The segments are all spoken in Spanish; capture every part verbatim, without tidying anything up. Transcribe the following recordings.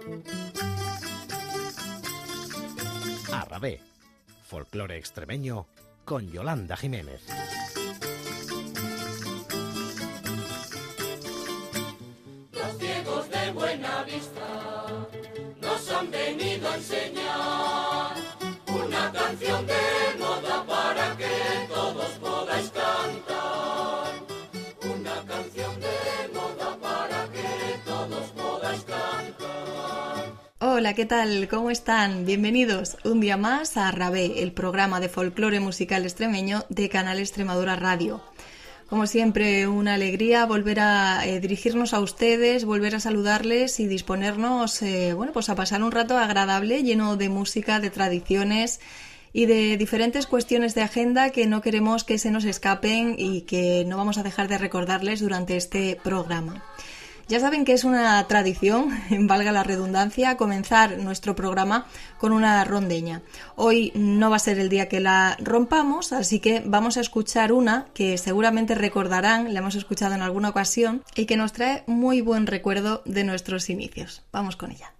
Arrabé, folclore extremeño con Yolanda Jiménez. Los ciegos de Buenavista nos han venido a enseñar una canción de moda para que todos podáis cantar. Una canción de moda para que todos podáis cantar. Hola, ¿qué tal? ¿Cómo están? Bienvenidos un día más a Arrabé, el programa de folclore musical extremeño de Canal Extremadura Radio. Como siempre, una alegría volver a eh, dirigirnos a ustedes, volver a saludarles y disponernos eh, bueno, pues a pasar un rato agradable, lleno de música, de tradiciones y de diferentes cuestiones de agenda que no queremos que se nos escapen y que no vamos a dejar de recordarles durante este programa. Ya saben que es una tradición, valga la redundancia, comenzar nuestro programa con una rondeña. Hoy no va a ser el día que la rompamos, así que vamos a escuchar una que seguramente recordarán, la hemos escuchado en alguna ocasión y que nos trae muy buen recuerdo de nuestros inicios. Vamos con ella.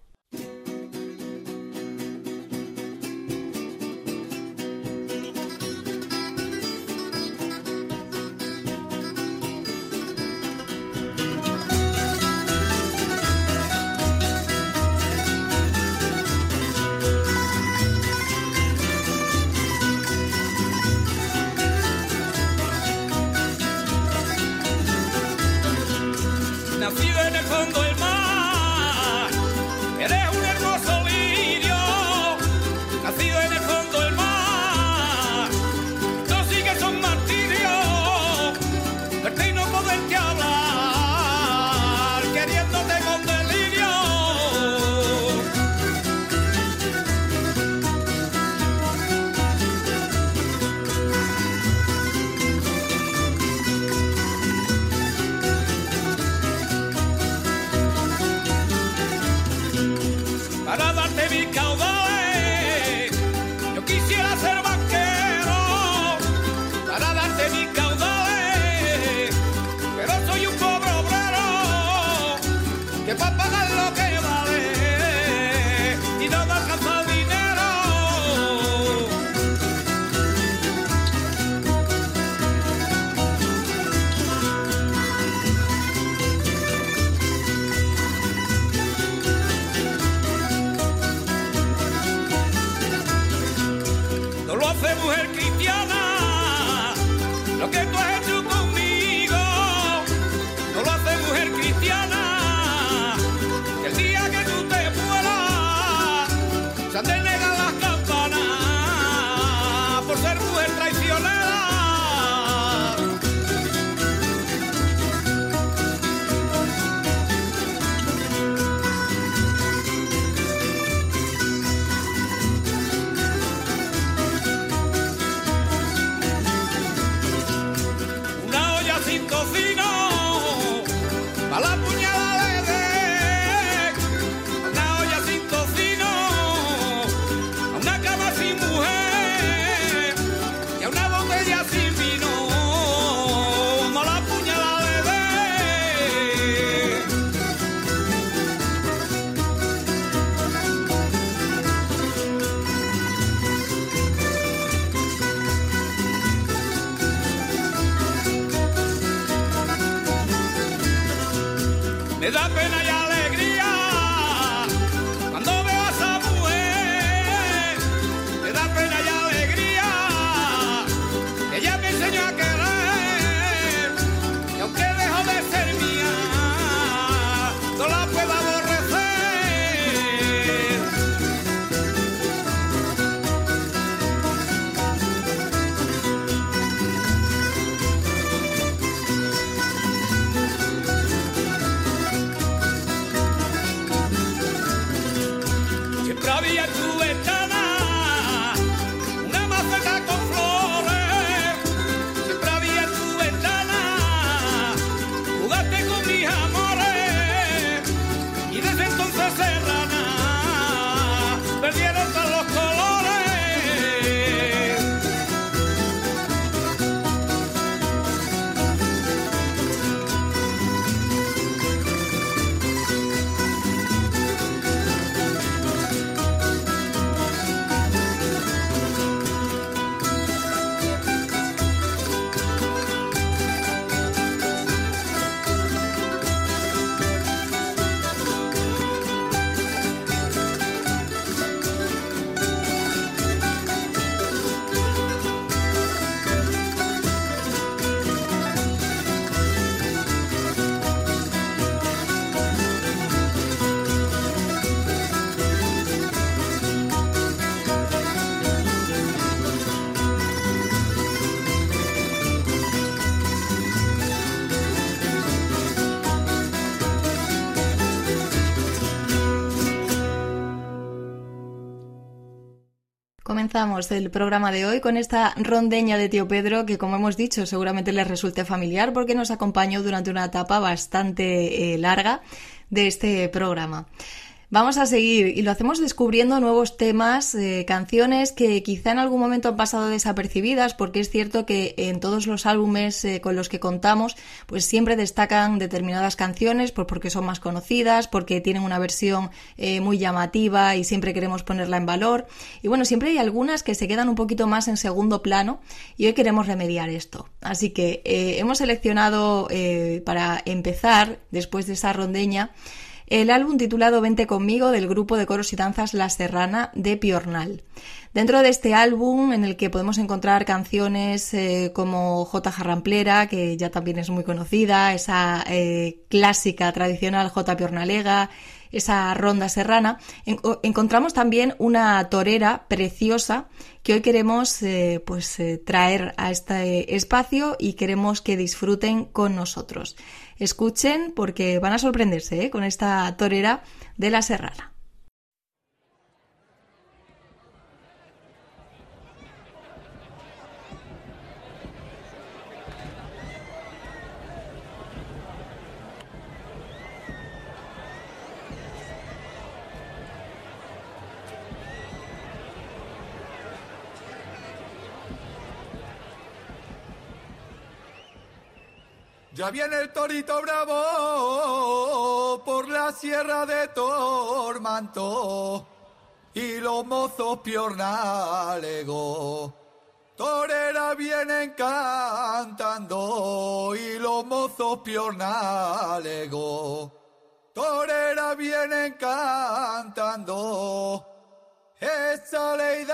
Nacido en el fondo del mar, eres un hermoso lirio. Nacido en el fondo del mar, no sigues un martirio. Verte y no poderte hablar, queriéndote con delirio. Para darte mis caudales, yo quisiera ser banquero. Para darte mis caudales, pero soy un pobre obrero que para pagar lo que vale y no me alcanza el dinero. No lo hace mujer cristiana, lo que tú has hecho conmigo. No lo hace mujer cristiana, que el día que tú te mueras se han de negar las campanas por ser mujer traicionera. Una olla sin tocino, pa' la puñalada le den. Una olla sin tocino, a una cama sin mujer y a una botella sin vino, no la puñalada le den. Me da pena y alegría cuando veo a esa mujer. Me da pena y alegría, ella me enseñó a querer. Y aunque dejó de ser mía, no la puedo aborrecer. comenzamos el programa de hoy con esta rondeña de Tío Pedro que, como hemos dicho, seguramente les resulte familiar porque nos acompañó durante una etapa bastante eh, larga de este programa. Vamos a seguir y lo hacemos descubriendo nuevos temas, eh, canciones que quizá en algún momento han pasado desapercibidas, porque es cierto que en todos los álbumes eh, con los que contamos, pues siempre destacan determinadas canciones pues porque son más conocidas, porque tienen una versión eh, muy llamativa y siempre queremos ponerla en valor. Y bueno, siempre hay algunas que se quedan un poquito más en segundo plano y hoy queremos remediar esto. Así que eh, hemos seleccionado eh, para empezar, después de esa rondeña, el álbum titulado Vente conmigo del grupo de coros y danzas La Serrana de Piornal. Dentro de este álbum, en el que podemos encontrar canciones eh, como Jota Jarramplera, que ya también es muy conocida, esa eh, clásica tradicional Jota Piornalega, esa ronda serrana, en, encontramos también una torera preciosa que hoy queremos eh, pues eh, traer a este espacio y queremos que disfruten con nosotros. Escuchen porque van a sorprenderse ¿eh? con esta torera de La Serrana. Ya viene el torito bravo por la sierra de Tormanto y los mozos piornalegos. Torera vienen cantando y los mozos piornalegos. Torera vienen cantando, échale y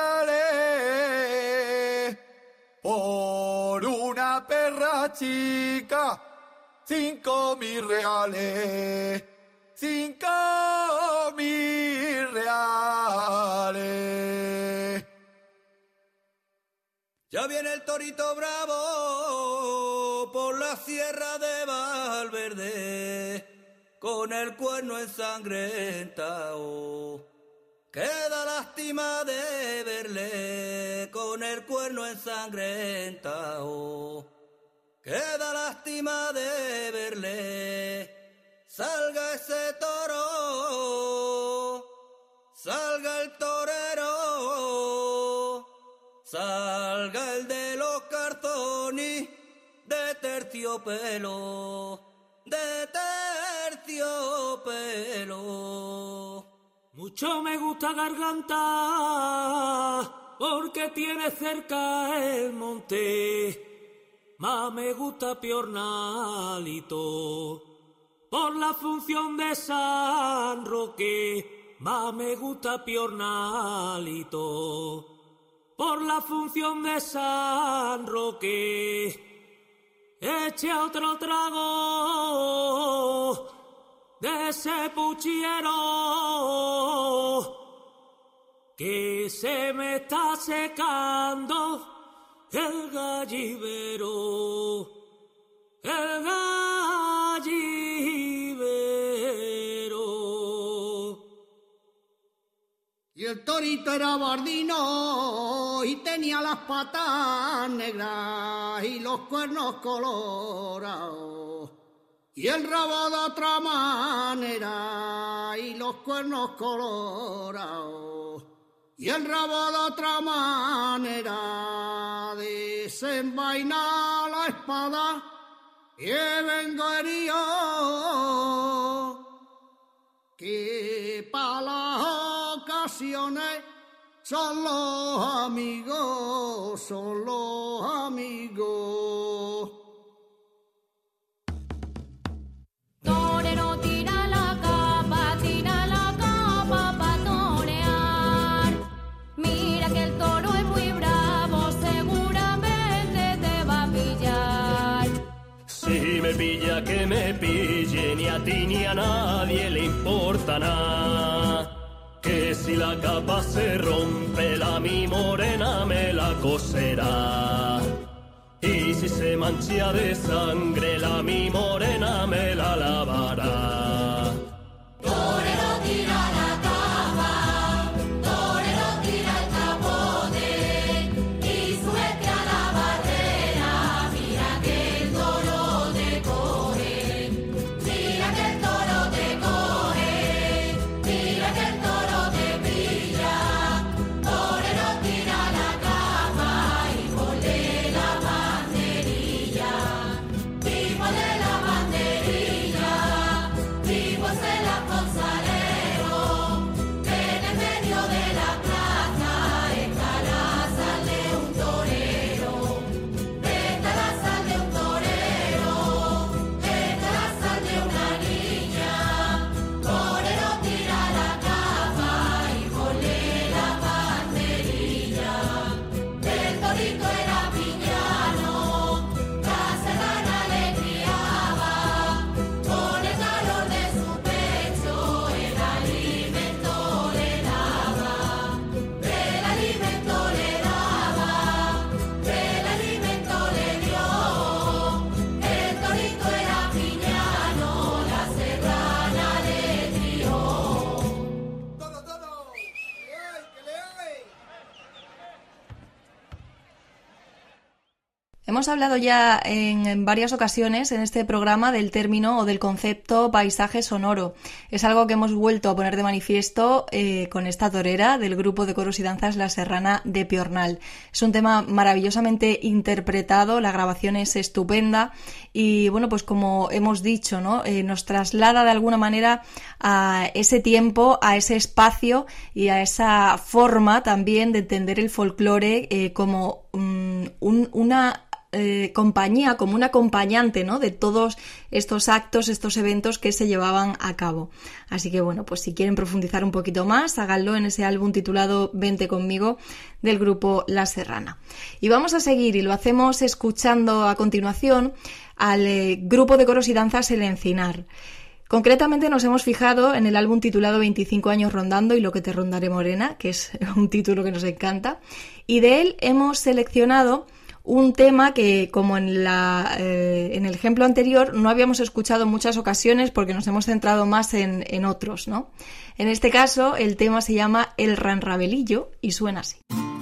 dale por una perra chica. Cinco mil reales, cinco mil reales. Ya viene el torito bravo por la sierra de Valverde, con el cuerno ensangrentado. Queda lástima de verle con el cuerno ensangrentado. Queda lástima de verle, salga ese toro, salga el torero, salga el de los cartones de terciopelo, de terciopelo. Mucho me gusta Garganta porque tiene cerca el monte. Más me gusta Piornalito por la función de San Roque. Más me gusta Piornalito por la función de San Roque. Eche otro trago de ese puchero que se me está secando el gallivero, el gallivero. Y el torito era bardino y tenía las patas negras y los cuernos colorados. Y el rabo de otra manera y los cuernos colorados. Y el rabo de otra manera desenvaina la espada y vengo herido, que para las ocasiones son los amigos, son los amigos. Torero tira la capa, tira la capa pa' torear. Mira que el toro es muy bravo, seguramente te va a pillar. Si me pilla que me pille, ni a ti ni a nadie le importa nada. Que si la capa se rompe, la mi morena me la coserá. Y si se mancha de sangre, la mi morena me la lavará. Torero tira la capa, torero tira el capote. hemos hablado ya en, en varias ocasiones en este programa del término o del concepto paisaje sonoro. Es algo que hemos vuelto a poner de manifiesto eh, con esta torera del grupo de coros y danzas La Serrana de Piornal. Es un tema maravillosamente interpretado, la grabación es estupenda y, bueno, pues como hemos dicho, ¿no? Eh, nos traslada de alguna manera a ese tiempo, a ese espacio y a esa forma también de entender el folclore eh, como um, un, una eh, compañía, como un acompañante, ¿no? De todos estos actos, estos eventos que se llevaban a cabo. Así que, bueno, pues si quieren profundizar un poquito más, háganlo en ese álbum titulado Vente conmigo del grupo La Serrana. Y vamos a seguir y lo hacemos escuchando a continuación al eh, grupo de coros y danzas El Encinar. Concretamente nos hemos fijado en el álbum titulado veinticinco años rondando y lo que te rondaré morena, que es un título que nos encanta, y de él hemos seleccionado un tema que, como en, la, eh, en el ejemplo anterior, no habíamos escuchado en muchas ocasiones porque nos hemos centrado más en, en otros, ¿no? En este caso, el tema se llama El Ranravelillo y suena así.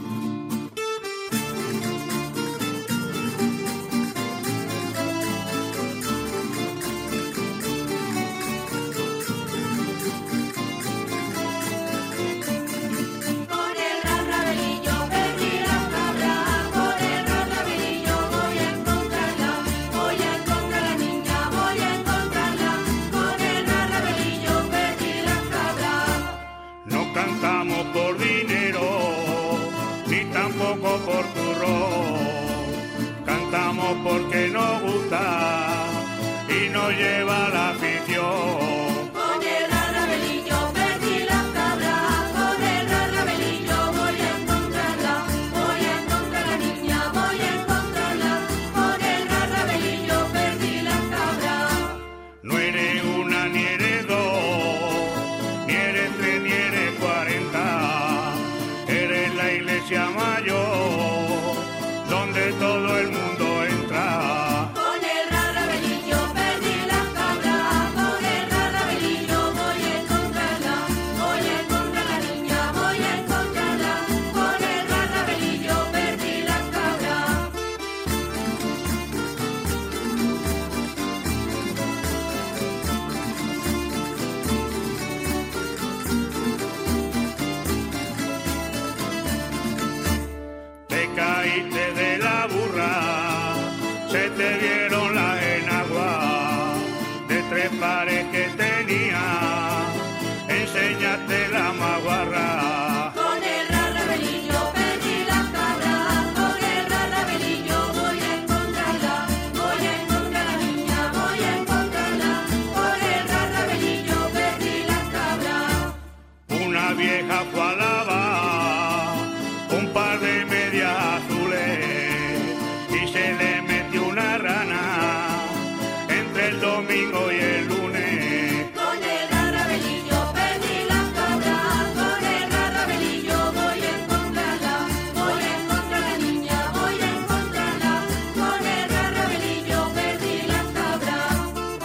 Porque nos gusta y nos lleva la afición. Con el ranravelillo perdí las cabras, con el ranravelillo voy a encontrarla, voy a encontrar a la niña, voy a encontrarla, con el ranravelillo perdí las cabras. No eres una ni eres dos, ni eres tres ni eres cuarenta, eres la iglesia mayor, donde todo el mundo con el ranravelillo perdí las cabras, con el ranravelillo voy a encontrarla, voy a encontrar a la niña, voy a encontrarla, con el ranravelillo perdí las cabras. Te caíste de la burra, se te dieron las enaguas de tres pares que tenía, enseñaste la maguarra. Con el ranravelillo perdí las cabras, con el ranravelillo voy a encontrarla, voy a encontrar a la niña, voy a encontrarla, con el ranravelillo perdí las cabras. Una vieja fue a lavar un par de medias azules y se le metió una rana entre el domingo y el lunes. Con el ranravelillo perdí las cabras, con el ranravelillo voy a encontrarla, voy a encontrar a la niña, voy a encontrarla, con el ranravelillo perdí las cabras.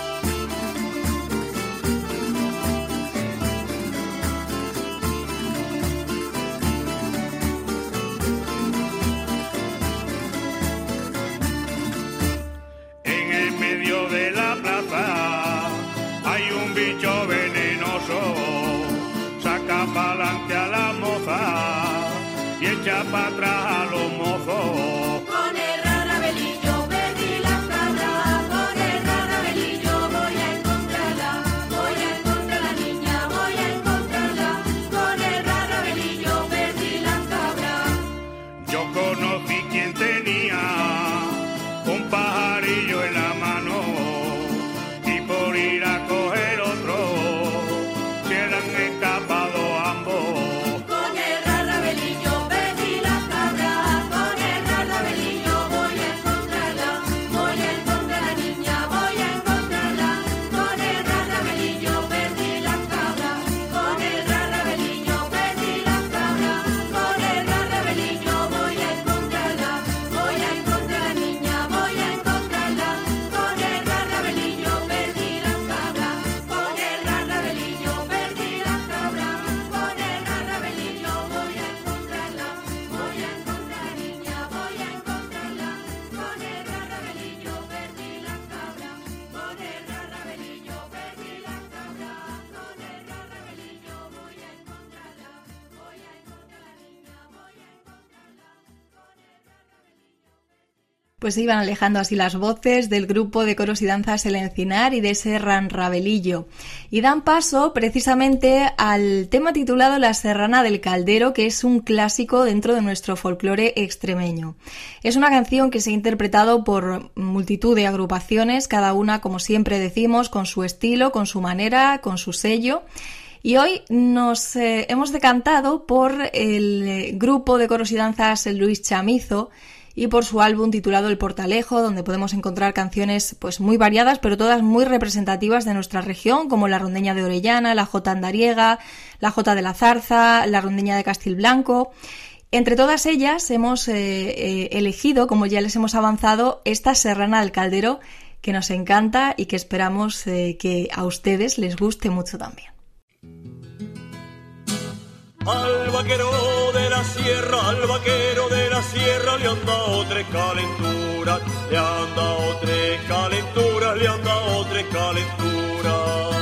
En el medio de la plaza hay un bicho venenoso, saca pa'lante a la moza y echa para atrás a los mozos. Con el ranravelillo perdí las cabras, con el ranravelillo voy a encontrarla, voy a encontrar a la niña, voy a encontrarla, con el ranravelillo perdí las cabras. Yo conocí quien tenía un pajarillo en la mano y por ir a coger otro se han escapado ambos. Con el ranravelillo perdí las cabras, con el ranravelillo Pues se iban alejando así las voces del grupo de coros y danzas El Encinar y de Serran Rabelillo. Y dan paso precisamente al tema titulado La Serrana del Caldero, que es un clásico dentro de nuestro folclore extremeño. Es una canción que se ha interpretado por multitud de agrupaciones, cada una, como siempre decimos, con su estilo, con su manera, con su sello. Y hoy nos eh, hemos decantado por el eh, grupo de coros y danzas Luis Chamizo, y por su álbum titulado El Portalejo, donde podemos encontrar canciones pues muy variadas, pero todas muy representativas de nuestra región, como la rondeña de Orellana, la jota andariega, la jota de la Zarza, la rondeña de Castilblanco. Entre todas ellas hemos eh, eh, elegido, como ya les hemos avanzado, esta Serrana del Caldero, que nos encanta y que esperamos eh, que a ustedes les guste mucho también. Al vaquero de la sierra, al vaquero de la sierra le han dado tres calenturas, le han dado tres calenturas, le han dado tres calenturas.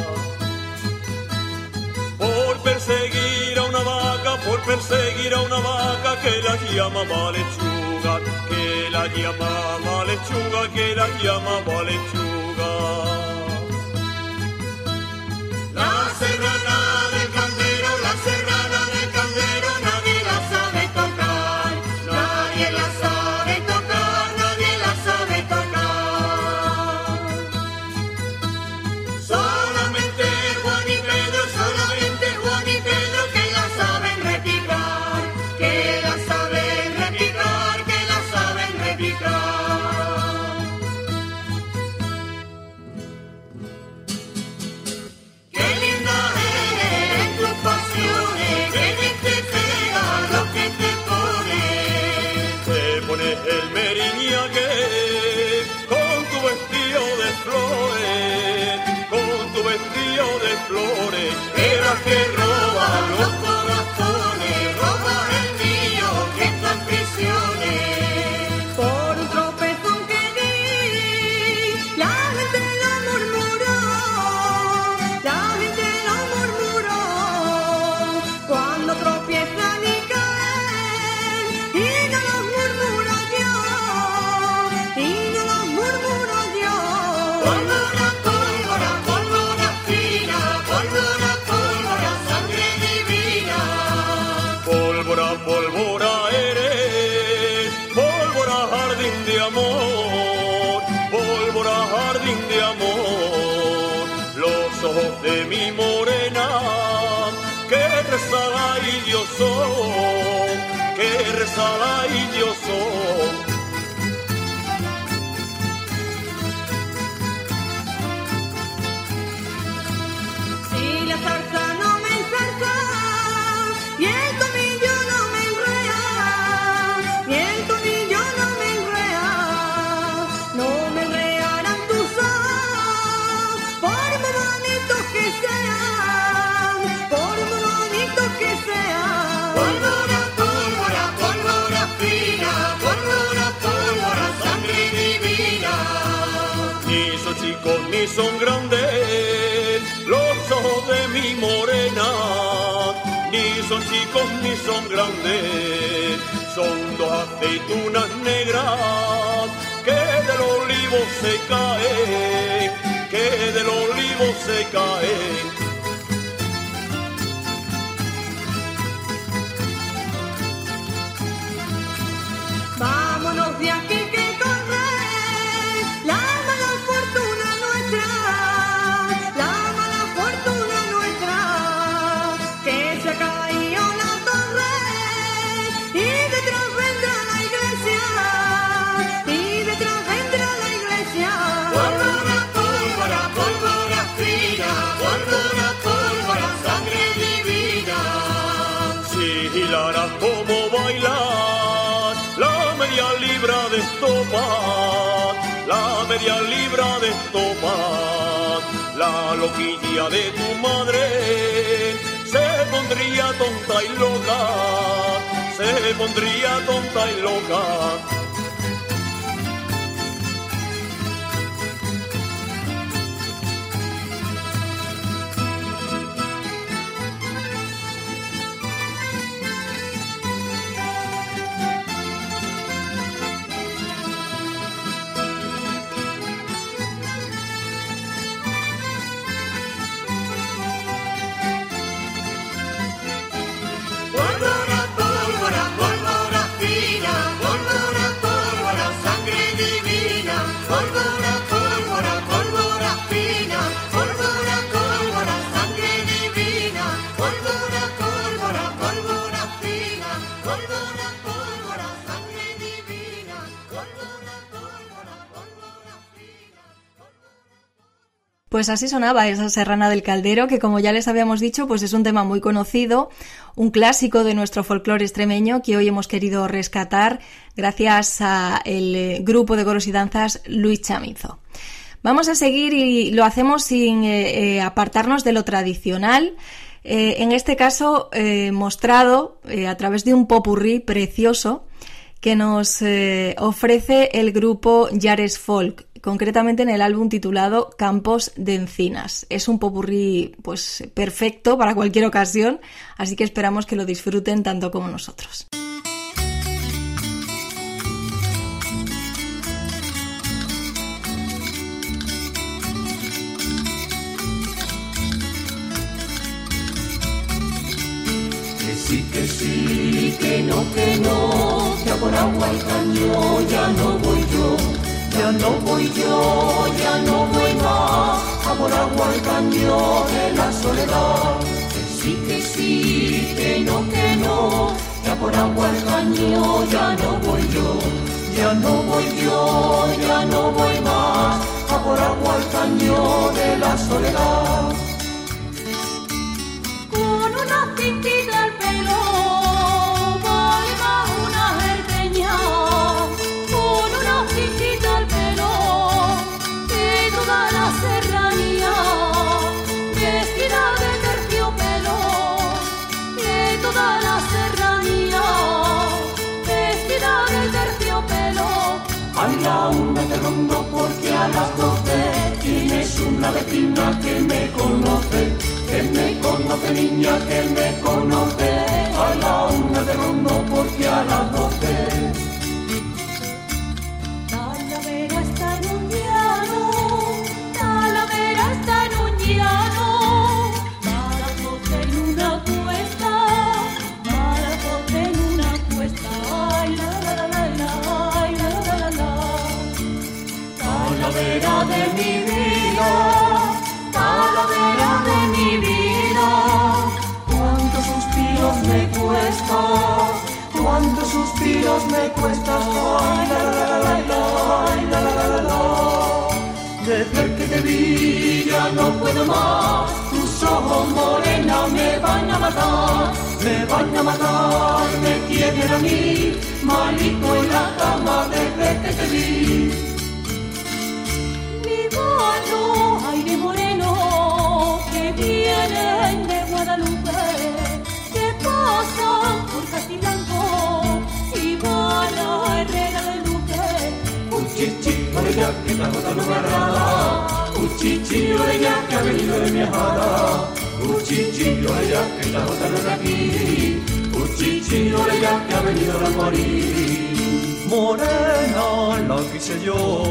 Por perseguir a una vaca, por perseguir a una vaca que la llama malechuga, que la llama malechuga, que la llama malechuga. La serrana del caldero, la serrana del caldero, nadie la sabe tocar, nadie la sabe tocar, nadie la sabe tocar. Solamente Juan y Pedro, solamente Juan y Pedro que la saben repicar, que la saben repicar, que la saben repicar. El meriñaque con tu vestido de flores, con tu vestido de flores, era que roba los corazones, roba el mío que está en prisiones. Por un tropezón que di, la gente lo murmuró, la gente lo murmuró, cuando tropiezan y caen, y no los murmuro yo, y no los murmuro yo. Pólvora, pólvora, pólvora fina, pólvora, pólvora, sangre divina. pólvora, pólvora eres, pólvora jardín de amor, pólvora jardín de amor, los ojos de mi morena, que rezala y yo soy, que rezala y yo soy. Si la zarza no me enzarza, y el tomillo no me enrea, y el tomillo no me enrea, no me enrearán tus ojos, por muy bonitos que sean, por muy bonitos que sean. Pólvora, pólvora, pólvora fina, pólvora, pólvora, sangre divina. Ni son chicos ni son grandes los ojos de mi morena, ni son chicos ni son grandes, son dos aceitunas negras que del olivo se caen, que del olivo se caen. Vámonos de aquí que corre la mala fortuna nuestra, la mala fortuna nuestra, que se ha caído la torre y detrás vendrá la iglesia, y detrás vendrá la iglesia. Pólvora, pólvora, pólvora fina, pólvora, pólvora, sangre divina. Si hilaras como bailar la media libra de estopa, la media libra de estopa, la loquilla de tu madre se pondría tonta y loca, se pondría tonta y loca. Pues así sonaba esa Serrana del Caldero, que como ya les habíamos dicho, pues es un tema muy conocido, un clásico de nuestro folclore extremeño que hoy hemos querido rescatar gracias al grupo de coros y danzas Luis Chamizo. Vamos a seguir y lo hacemos sin eh, eh, apartarnos de lo tradicional, eh, en este caso eh, mostrado eh, a través de un popurrí precioso que nos eh, ofrece el grupo Yares Folk, concretamente en el álbum titulado Campos de Encinas. Es un popurrí pues perfecto para cualquier ocasión, así que esperamos que lo disfruten tanto como nosotros. Que sí, que sí, que no, que no, que a por agua al caño ya no voy yo. Ya no voy yo, ya no voy más a por agua al caño de la soledad. Que sí, que sí, que no, que no, que a por agua al caño ya no voy yo. Ya no voy yo, ya no voy más a por agua al caño de la soledad. Con una cintita al pelo, vale más una jerteña. Con una cintita al pelo, y toda la serranía, vestida de terciopelo, y toda la serranía, vestida de terciopelo. A la una te rondo porque a las doce tienes una vecina que me conoce, que me conoce niña, que me conoce. A la una te rondo porque a las doce. Talavera está en un llano, Talavera está en un llano, Malacote en una cuesta, Malacote en una cuesta. Ay, la la la la la, ay, la la la la. Talavera de mi vida, Talavera de mi vida, cuántos suspiros me cuesta, cuántos suspiros me cuesta. Ay, la la la la la, ay, la la la la la. Desde que te vi ya no puedo más, tus ojos morena me van a matar, me van a matar, me quieren a mí, malito en la cama desde que te vi. Mi mano, aire moreno, que vienen de Guadalupe, que pasan por Castiblanco y van a Herrera de Luque. Uchichi, orella, que está botando barrada, Uchichi, orella, que ha venido de mi ajada, Uchichi, orella, que está botando de aquí, Uchichi, orella, que ha venido de morir. Morena la quise yo,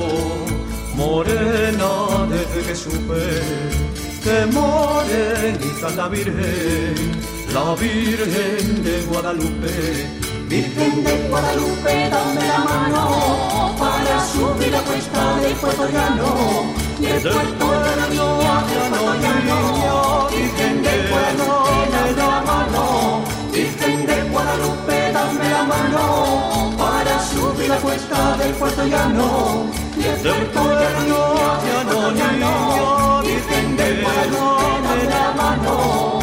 morena desde que supe que morenita la Virgen, la Virgen de Guadalupe. Virgen de Guadalupe, dame la mano para subir la cuesta del Puerto Llano, del Puerto Llano, niña, del Puerto Llano. Virgen de Guadalupe, dame la mano, Virgen de Guadalupe, dame la mano para subir la cuesta del Puerto Llano, del Puerto Llano, niña, niña. Virgen de Guadalupe, dame la mano.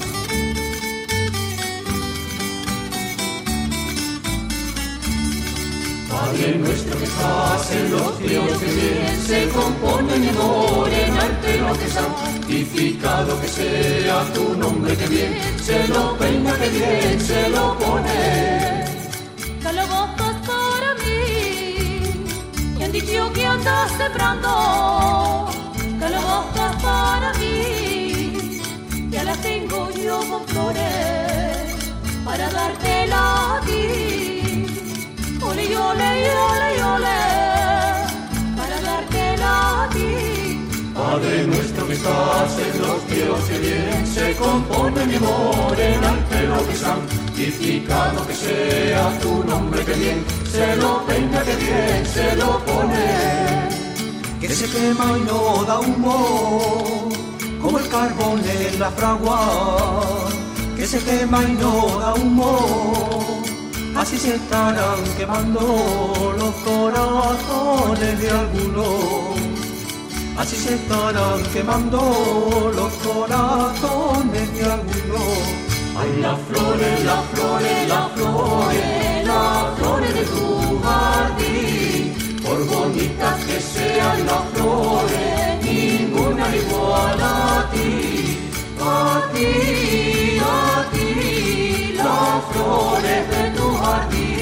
Padre nuestro que estás en los cielos, que bien se compone mi amor en arte lo que santificado que sea tu nombre, que bien se lo peina, que bien se lo pone. Calabozas para mí, y han dicho que andas sembrando. Calabozas para mí, ya las tengo yo con flores para dártela a ti. Ole, ole, ole, ole, para dártela a ti. Padre nuestro que estás en los cielos, que bien se compone mi amor en arte lo que santificado que sea tu nombre, que bien se lo peina, que bien se lo pone. Que se quema y no da humo, como el carbón en la fragua, que se quema y no da humo. Así se estarán quemando los corazones de algunos, así se estarán quemando los corazones de alguno. Ay, las flores, las flores, las flores, las flores de tu jardín, por bonitas que sean las flores, ninguna igual a ti, a ti, a ti, las flores de tu jardín.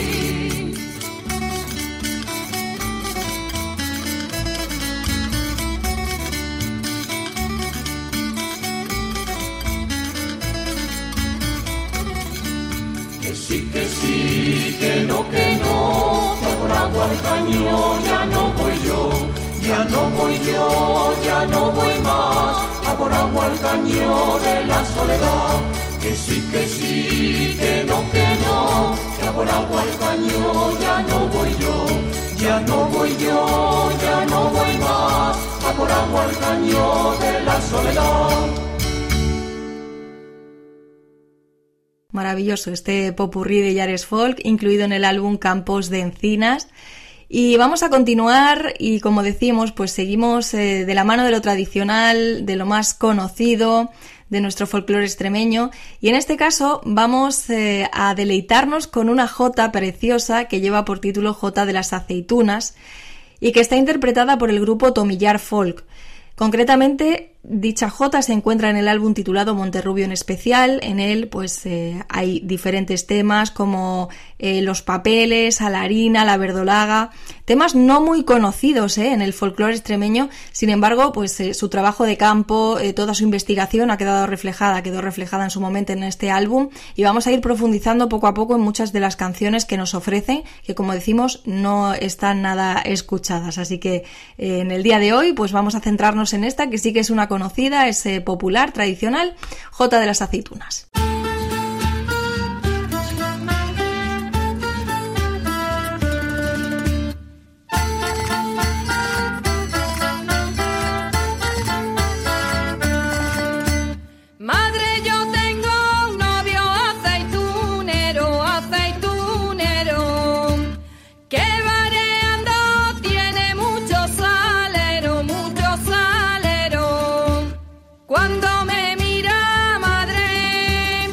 Que sí, que sí, que no, que no, que por agua al cañón ya no voy yo, ya no voy yo, ya no voy más, a por agua al cañón de la soledad. Que sí, que sí, que no, que no, que a por agua al cañón ya no voy yo, ya no voy yo, ya no voy más, a por agua al cañón de la soledad. Maravilloso este popurrí de Yares Folk, incluido en el álbum Campos de Encinas. Y vamos a continuar y, como decimos, pues seguimos eh, de la mano de lo tradicional, de lo más conocido, de nuestro folclore extremeño. Y en este caso vamos eh, a deleitarnos con una jota preciosa que lleva por título Jota de las Aceitunas y que está interpretada por el grupo Tomillar Folk. Concretamente, dicha jota se encuentra en el álbum titulado Monterrubio en especial. En él pues eh, hay diferentes temas como eh, los papeles, a la harina, la verdolaga, temas no muy conocidos eh, en el folclore extremeño. Sin embargo, pues eh, su trabajo de campo, eh, toda su investigación ha quedado reflejada, quedó reflejada en su momento en este álbum, y vamos a ir profundizando poco a poco en muchas de las canciones que nos ofrecen, que como decimos no están nada escuchadas. Así que eh, en el día de hoy pues vamos a centrarnos en esta, que sí que es una conocida, es eh, popular, tradicional, Jota de las Aceitunas. Madre, yo tengo un novio aceitunero, aceitunero, que vareando tiene mucho salero, mucho salero. Cuando me mira, madre,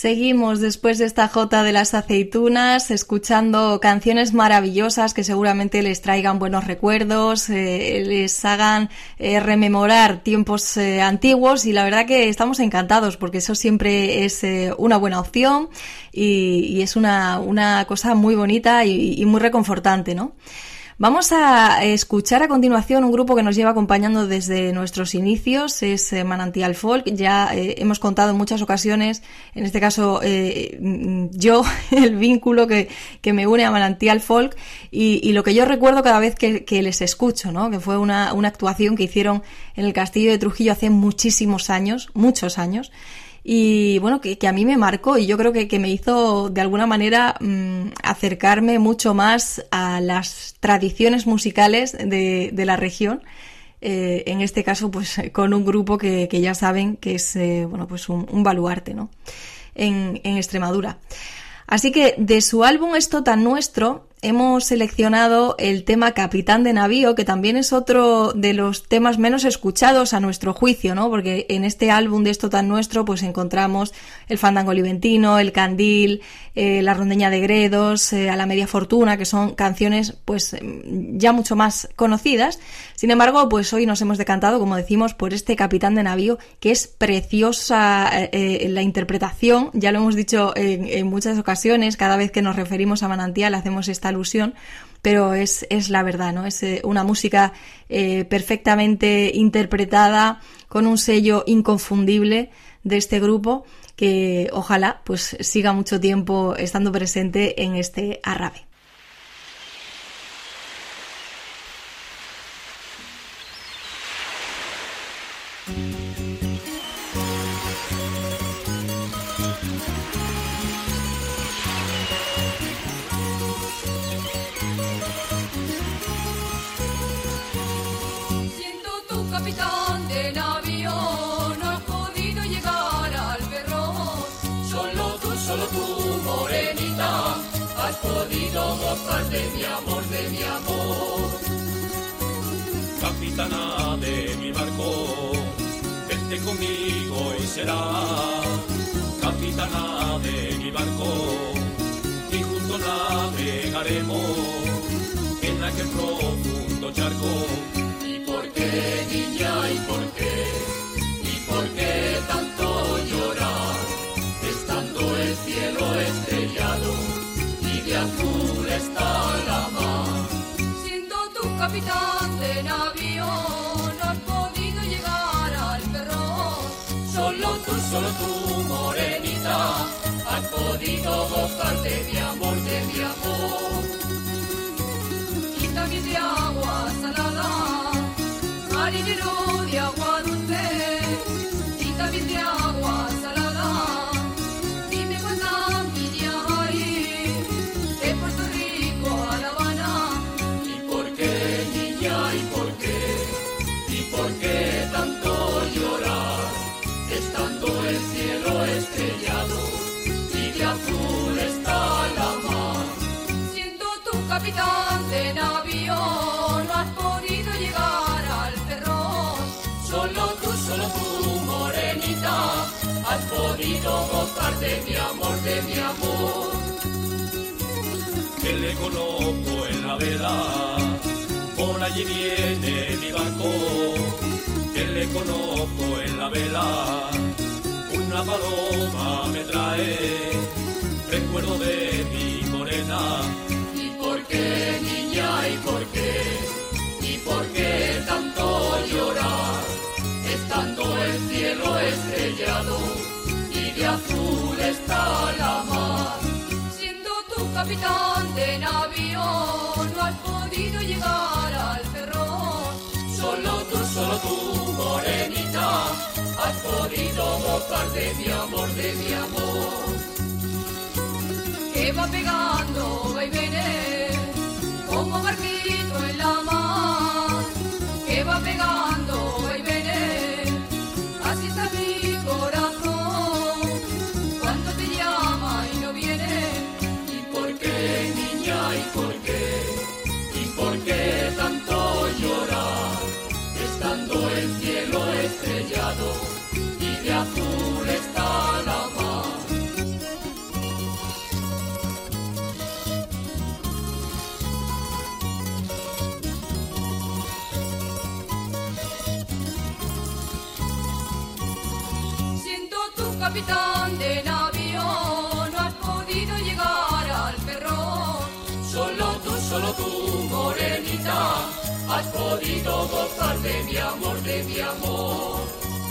Seguimos después de esta jota de las aceitunas, escuchando canciones maravillosas que seguramente les traigan buenos recuerdos, eh, les hagan eh, rememorar tiempos eh, antiguos, y la verdad que estamos encantados porque eso siempre es eh, una buena opción y, y es una, una cosa muy bonita y, y muy reconfortante, ¿no? Vamos a escuchar a continuación un grupo que nos lleva acompañando desde nuestros inicios, es eh, Manantial Folk. Ya eh, hemos contado en muchas ocasiones, en este caso eh, yo, el vínculo que, que me une a Manantial Folk y, y lo que yo recuerdo cada vez que, que les escucho, ¿no? Que fue una, una actuación que hicieron en el Castillo de Trujillo hace muchísimos años, muchos años. Y bueno, que, que a mí me marcó y yo creo que, que me hizo de alguna manera mmm, acercarme mucho más a las tradiciones musicales de, de la región, eh, en este caso pues con un grupo que, que ya saben que es eh, bueno pues un, un baluarte, ¿no? en, en Extremadura. Así que de su álbum Esto tan nuestro hemos seleccionado el tema Capitán de Navío, que también es otro de los temas menos escuchados a nuestro juicio, ¿no? Porque en este álbum de Esto tan nuestro pues encontramos el fandango liventino, el candil, eh, la rondeña de Gredos, eh, a la media fortuna, que son canciones pues ya mucho más conocidas. Sin embargo, pues hoy nos hemos decantado, como decimos, por este Capitán de Navío, que es preciosa eh, la interpretación. Ya lo hemos dicho en, en muchas ocasiones, cada vez que nos referimos a Manantial hacemos esta alusión, pero es, es la verdad, ¿no? Es eh, una música eh, perfectamente interpretada, con un sello inconfundible de este grupo, que ojalá pues siga mucho tiempo estando presente en este Arrabe. Capitán de navío, no has podido llegar al Ferrol. Solo tú, solo tú, morenita, has podido gozar de mi amor, de mi amor. Capitana de mi barco, vente conmigo y serás capitana de mi barco, y juntos navegaremos en aquel profundo charco. Niña, ¿y por qué? ¿Y por qué tanto llorar? Estando el cielo estrellado y de azul está la mar. Siendo tu capitán de navío, no has podido llegar al Ferrol. Solo tú, solo tú, morenita, has podido gozar de mi amor, de mi amor. Y también de agua salada, marinero de agua dulce y también de agua salada. Dime cuántas millas hay de Puerto Rico a La Habana. ¿Y por qué, niña, y por qué? ¿Y por qué tanto llorar? Estando el cielo estrellado y de azul está la mar. Siendo tu capitán de navío, no has podido llegar al Ferrol. Solo tú, solo tú, morenita, has podido gozar de mi amor, de mi amor. Que le conozco en la vela, por allí viene mi barco. Que le conozco en la vela, una paloma me trae recuerdo de mi morena. ¿Y por qué, niña, y por qué? ¿Y por qué tanto llorar? Estando el cielo estrellado y de azul está la mar. Siendo tu capitán de navío, no has podido llegar al Ferrol. Solo tú, solo tú, morenita, has podido gozar de mi amor, de mi amor. Que va pegando, va y viene, como barquito en la mar. Que va pegando, va y viene, así está mi corazón. Cuando te llama y no viene. ¿Y por qué, niña, y por qué? ¿Y por qué tanto llorar? Estando el cielo estrellado y de azul está la mar. capitán de navío, no has podido llegar al Ferrol. Solo tú, solo tú, morenita, has podido gozar de mi amor, de mi amor.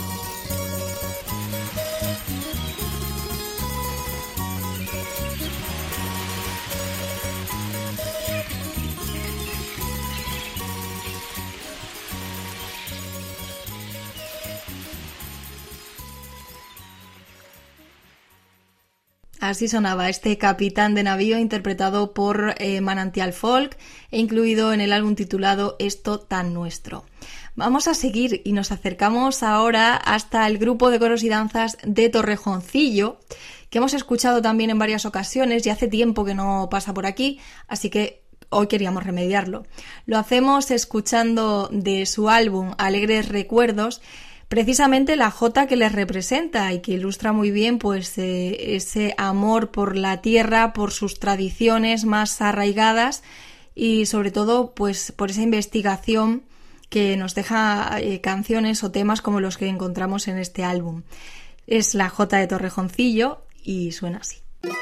Así sonaba este Capitán de Navío, interpretado por eh, Manantial Folk e incluido en el álbum titulado Esto tan nuestro. Vamos a seguir y nos acercamos ahora hasta el grupo de coros y danzas de Torrejoncillo, que hemos escuchado también en varias ocasiones y hace tiempo que no pasa por aquí, así que hoy queríamos remediarlo. Lo hacemos escuchando de su álbum Alegres Recuerdos precisamente la jota que les representa y que ilustra muy bien pues eh, ese amor por la tierra, por sus tradiciones más arraigadas y sobre todo pues por esa investigación que nos deja eh, canciones o temas como los que encontramos en este álbum. Es la jota de Torrejoncillo y suena así.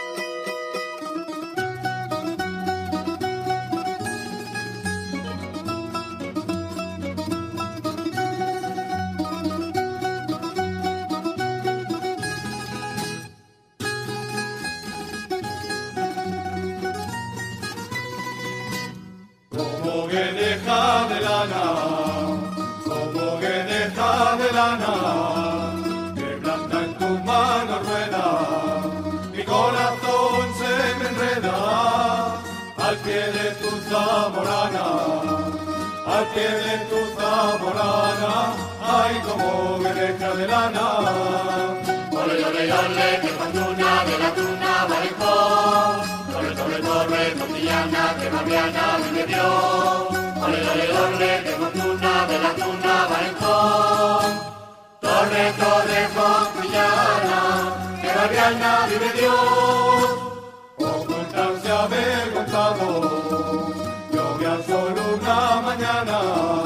Que blanda en tu mano rueda, mi corazón se me enreda al pie de tu zamorana, al pie de tu zamorana, ay como me deja de lana. Ole, ole, ole, que pantuna de la tuna baricó, torre, torre, torre, tortillana, que barriana me dio. Ole, ole, ole, que pantuna de la tuna baricó. Torre, torre, fontillana, que barriana vive Dios. Ocultarse avergonzado, llovía solo una mañana.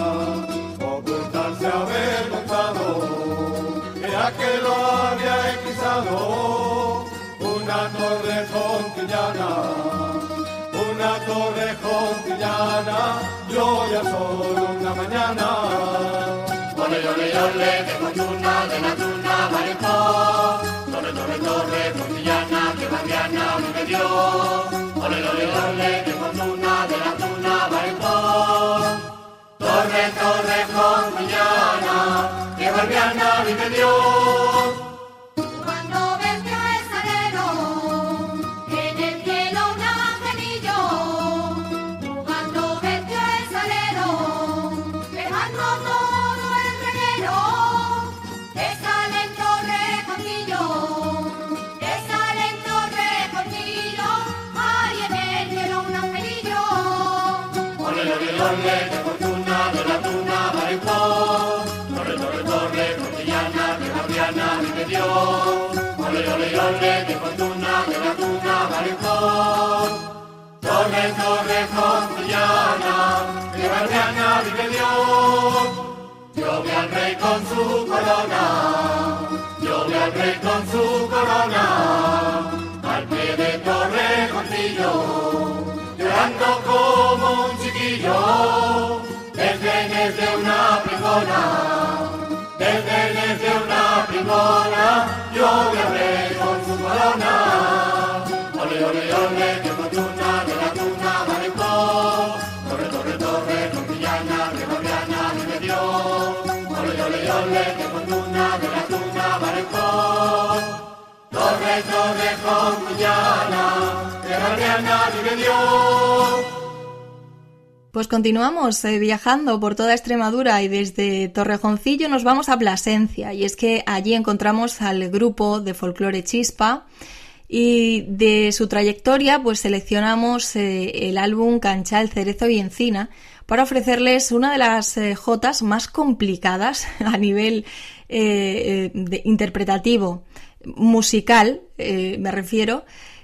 Ocultarse avergonzado, era que lo había eclipsado. Una torre fontillana, una torre fontillana, llovía solo una mañana. Ole, ole, ole, que fortuna de la tuna baricó. Torre, torre, torre, fontillana, que barriana me dio. Ole, ole, ole, que fortuna de la tuna baricó. Torre, torre, fontillana, que barriana me dio. Cuando vertió el salero, en el cielo un angelillo. Cuando vertió el salero, dejando todo el reguero. Esa lento Rejoncillo, esa lento Rejoncillo, ay en el cielo un angelillo. Ole, ole, ole, que fortuna de la tuna baricó. Torre, torre, torre, fontillana, que barriana me dio. Ole, ole, ole, que fortuna de la tuna baricó. Torre, torre, fontillana, que barriana me dio. Yo vi al rey con su corona, yo vi al rey con su corona, al pie de Torrejoncillo, llorando como un chiquillo, desde desde una pringona, desde desde una pringona, yo vi al rey con su corona. Ole, ole, ole, que fortuna de la tuna baricó. Torre, torre, torre, fontillana, que barriana me dio. Ole, ole, ole, que fortuna de la tuna baricó. Torre, torre, fontillana, que barriana me dio. Pues continuamos eh, viajando por toda Extremadura y desde Torrejoncillo nos vamos a Plasencia, y es que allí encontramos al grupo de folclore Chispa y de su trayectoria pues seleccionamos eh, el álbum Canchal, Cerezo y Encina para ofrecerles una de las eh, jotas más complicadas a nivel eh, de interpretativo, musical, eh, me refiero,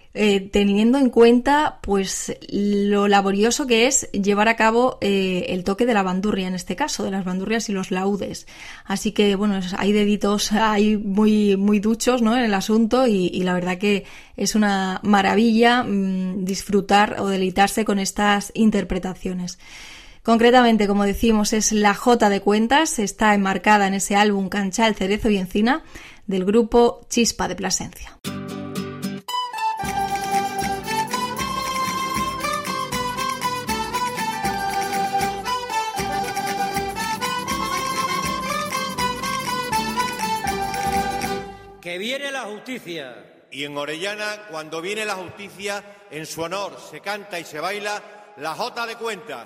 eh, teniendo en cuenta pues lo laborioso que es llevar a cabo eh, el toque de la bandurria, en este caso, de las bandurrias y los laúdes. Así que, bueno, hay deditos ahí muy, muy duchos, ¿no?, en el asunto, y, y la verdad que es una maravilla mmm, disfrutar o deleitarse con estas interpretaciones. Concretamente, como decimos, es la Jota de Cuentas, está enmarcada en ese álbum Canchal, Cerezo y Encina del grupo Chispa de Plasencia. Que viene la justicia. Y en Orellana, cuando viene la justicia, en su honor se canta y se baila la Jota de Cuentas.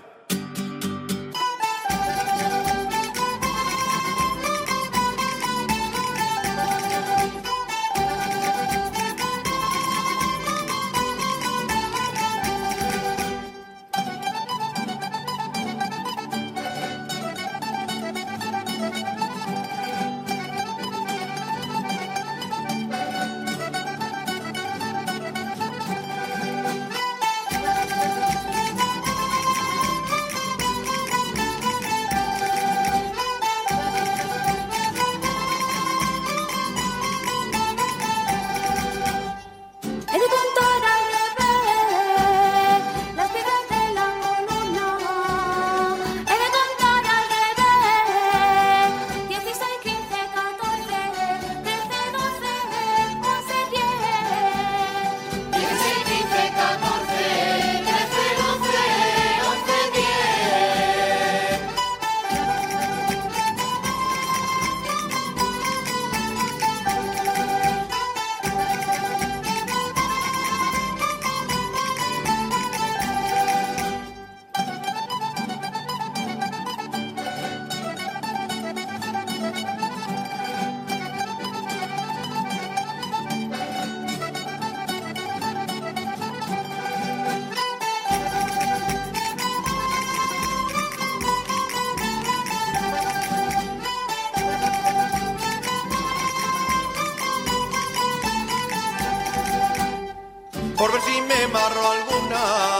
Por ver si me marro alguna,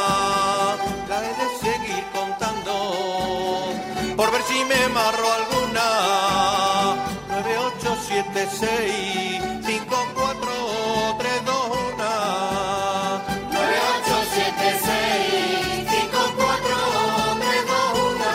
la he de seguir contando. Por ver si me marro alguna, nueve, ocho, siete, seis, cinco, cuatro, tres, dos, uno. nueve, ocho, siete, seis, cinco, cuatro, tres, dos, uno.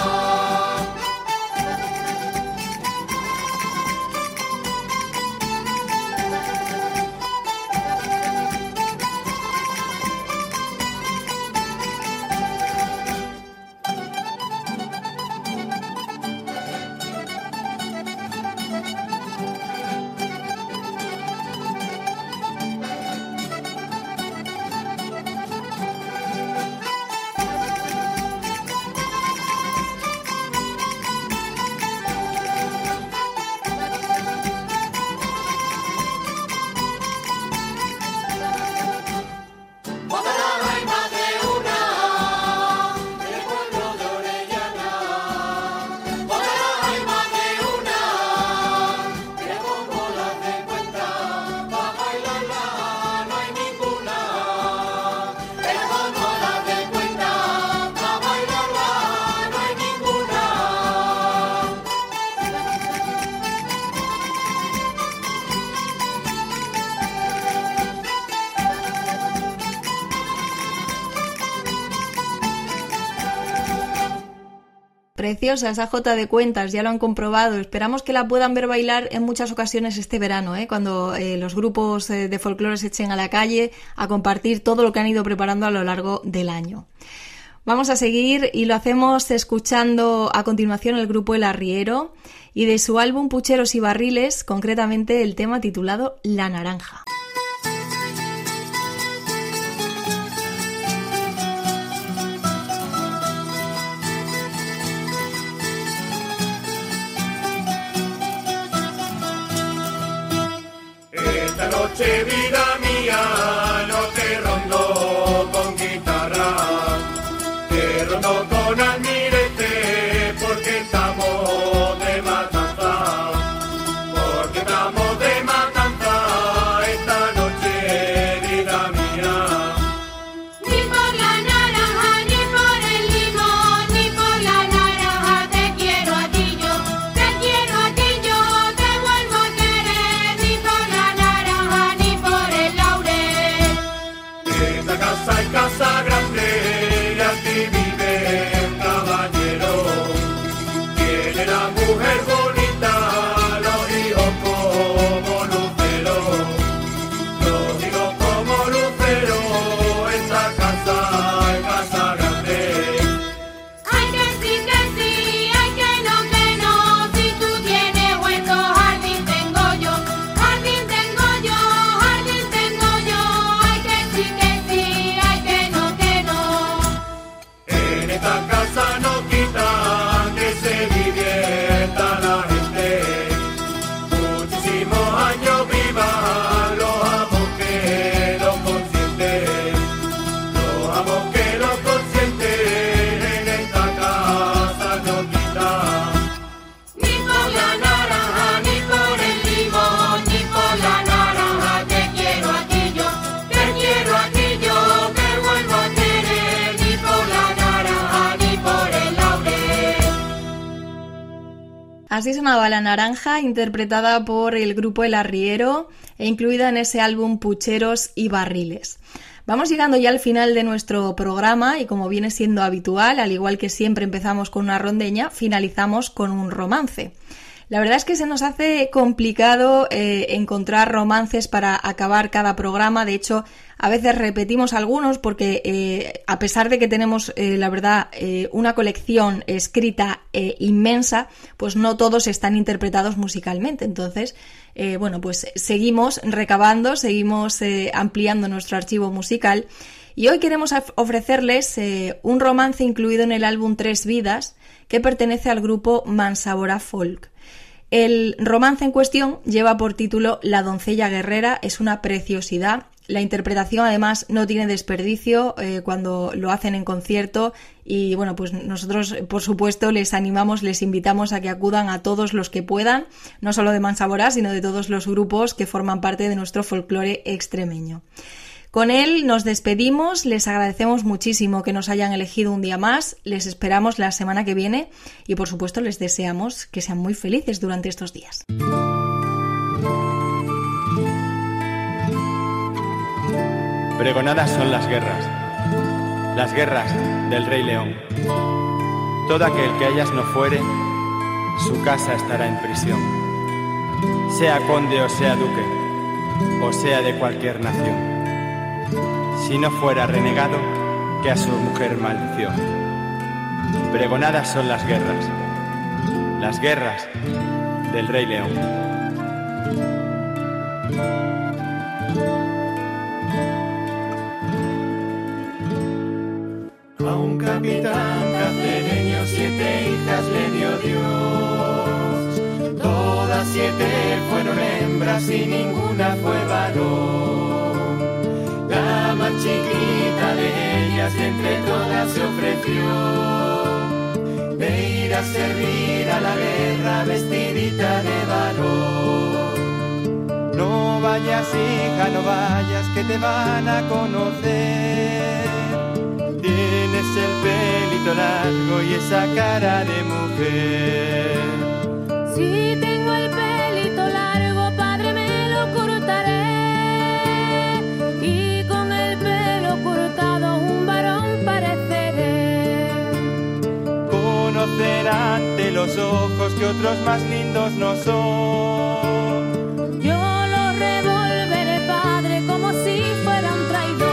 Preciosa esa Jota de Cuentas, ya lo han comprobado. Esperamos que la puedan ver bailar en muchas ocasiones este verano, ¿eh? cuando eh, los grupos eh, de folclore se echen a la calle a compartir todo lo que han ido preparando a lo largo del año. Vamos a seguir y lo hacemos escuchando a continuación el grupo El Arriero y de su álbum Pucheros y Barriles, concretamente el tema titulado La Naranja. Esta noche, vida mía, no te rondo con guitarra, te rondo con almirete, porque estamos de matanza, porque estamos de matanza, esta noche, vida mía. mujer bonita, lo digo como lucero, lo digo como lucero, esta casa es casa grande. Ay que sí, que sí, ay que no, que no, si tú tienes hueso, jardín tengo yo, jardín tengo yo, jardín tengo yo, ay que sí, que sí, ay que no, que no. En esta casa no quitan que se divierta la gente, muchísimos años vivan los amos que los consienten, los amos que los consienten, en esta casa no quitan. Ni por la naranja, ni por el limón, ni por la naranja, te quiero aquí yo, te quiero aquí yo, te vuelvo a querer, ni por la naranja, ni por el laurel. Así sonaba La Naranja, interpretada por el grupo El Arriero e incluida en ese álbum Pucheros y Barriles. Vamos llegando ya al final de nuestro programa y, como viene siendo habitual, al igual que siempre empezamos con una rondeña, finalizamos con un romance. La verdad es que se nos hace complicado eh, encontrar romances para acabar cada programa. De hecho, a veces repetimos algunos porque eh, a pesar de que tenemos, eh, la verdad, eh, una colección escrita eh, inmensa, pues no todos están interpretados musicalmente. Entonces, eh, bueno, pues seguimos recabando, seguimos eh, ampliando nuestro archivo musical. Y hoy queremos ofrecerles eh, un romance incluido en el álbum Tres Vidas, que pertenece al grupo Mansabora Folk. El romance en cuestión lleva por título La doncella guerrera, es una preciosidad. La interpretación además no tiene desperdicio eh, cuando lo hacen en concierto y bueno, pues nosotros por supuesto les animamos, les invitamos a que acudan a todos los que puedan, no solo de Mansabora, sino de todos los grupos que forman parte de nuestro folclore extremeño. Con él nos despedimos, les agradecemos muchísimo que nos hayan elegido un día más, les esperamos la semana que viene y por supuesto les deseamos que sean muy felices durante estos días. Pregonadas son las guerras, las guerras del Rey León. Todo aquel que a ellas no fuere, su casa estará en prisión. Sea conde o sea duque, o sea de cualquier nación. Si no fuera renegado, que a su mujer maldició. Pregonadas son las guerras, las guerras del Rey León. A un capitán cacereño siete hijas le dio Dios. Todas siete fueron hembras y ninguna fue varón. La más chiquita de ellas de entre todas se ofreció de ir a servir a la guerra vestidita de varón. No vayas, hija, no vayas, que te van a conocer. Tienes el pelito largo y esa cara de mujer. Si tengo el pelito largo, padre, me lo cortaré. Y con el pelo cortado un varón pareceré. Conocer ante los ojos que otros más lindos no son. Yo lo revolveré, padre, como si fuera un traidor.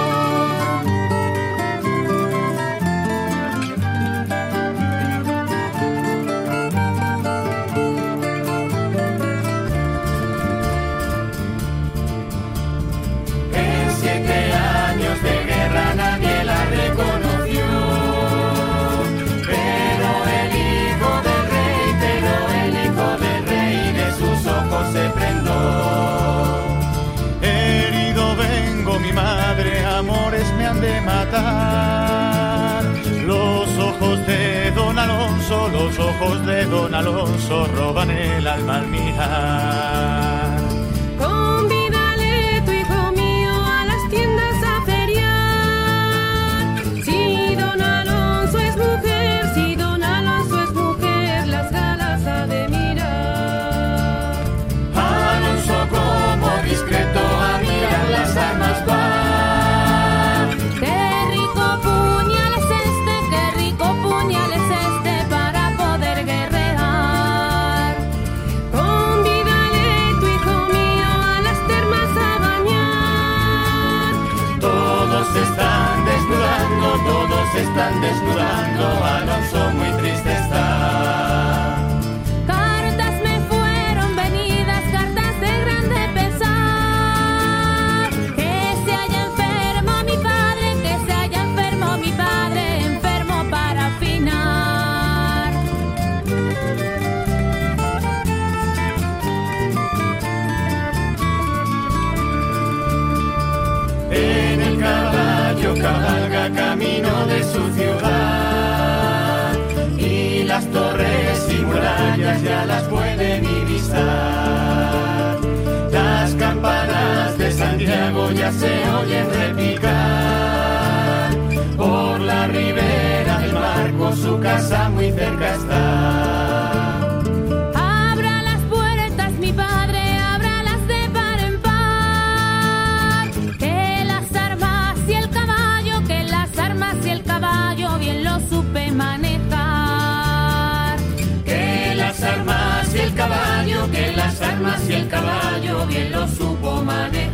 Nadie la reconoció, pero el hijo del rey, pero el hijo del rey de sus ojos se prendó. Herido vengo, mi madre, amores me han de matar. Los ojos de don Alonso, los ojos de don Alonso roban el alma al mirar. Convídale tu hijo mío a las tiendas a feriar. Si don Alonso es mujer, si don Alonso es mujer, las galas ha de mirar. Alonso como discreto a mirar las armas va. Qué rico puñal es este, qué rico puñal es este para poder guerrear. se están desnudando, Alonso muy triste está. Cartas me fueron venidas, cartas de grande pesar. Que se haya enfermo mi padre, que se haya enfermo mi padre, enfermo para afinar. En el caballo cabalga camino de su ciudad, y las torres y murallas ya las puede divisar. Las campanas de Santiago ya se oyen repicar, por la ribera del Marco su casa muy cerca está. Abra las puertas mi padre, ábralas de par en par. Que las armas y el caballo, que las armas y el caballo bien lo supe manejar. Que las armas y el caballo, que las armas y el caballo bien lo supo manejar.